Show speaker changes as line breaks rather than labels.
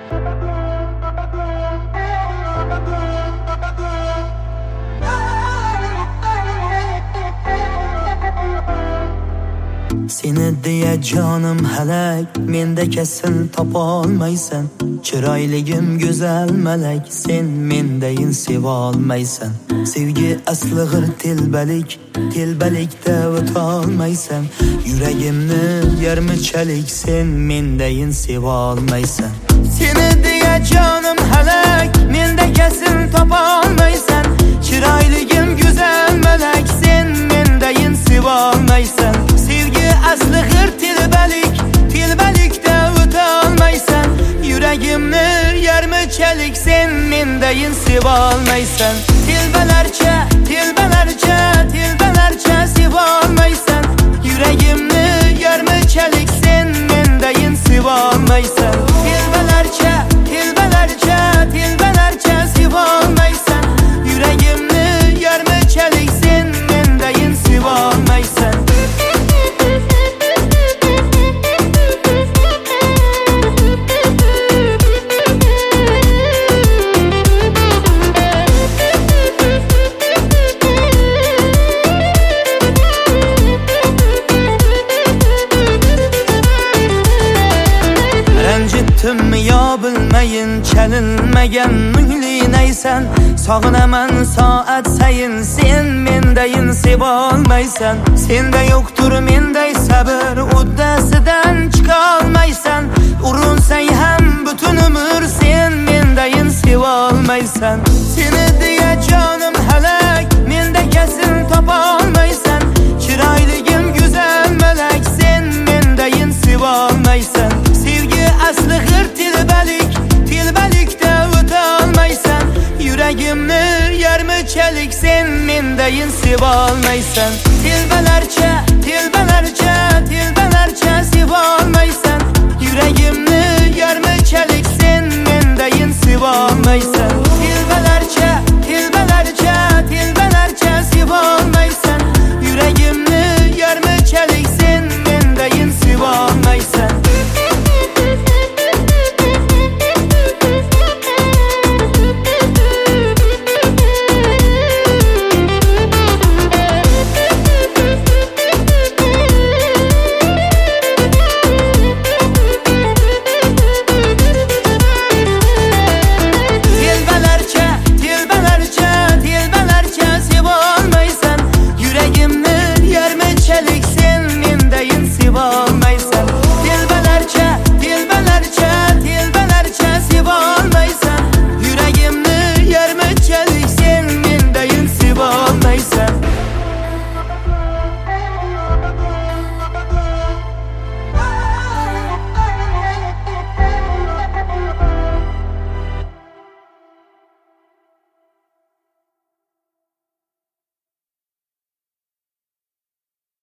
Seni diye canım helak, mende kesin tapolmaysan. Chiroyligim güzel melek, sen mendayin sevolmaysan. Sevgi asli g'ir telbalik, telbalikda o'tolmaysan. Yuragimni yarmichalik, sen mendayin sevolmaysan. Seni diye canım helak, mende kesin tapolmaysan. Chiroyligim güzel melek, sen mendayin sevolmaysan. Asli g'ir telbalik, telbalikda o'tolmaysan. Yuragimni yarmichalik, sen mendayin sevolmaysan. Telbalarcha, telbalarcha, telbalarcha sevolmaysan. Yuragimni yarmichalik, sen mendayin sevolmaysan. Telbalarcha, telbalarcha, telbalarcha sevolmaysan. Yuragimni yarmichalik, sen mendayin sevolmaysan. Yo bilmayin, chalinmagan mungli naysan. Sog'inaman soat sayin, sen mendayin sevolmaysan. Senda yo'qtur menday sabr, uddasidan chiqolmaysan. Urinsang ham butun umr, sen mendayin sevolmaysan. Seni deya jonim halak, menda kesin topolmaysan. Chiroyligim go'zal malak, sen mendayin sevolmaysan. Sevgi asli g'ir telbalik, telbalikda o'tolmaysan. Yuragimni yarmichalik, sen mendayin sevolmaysan. Telbalarcha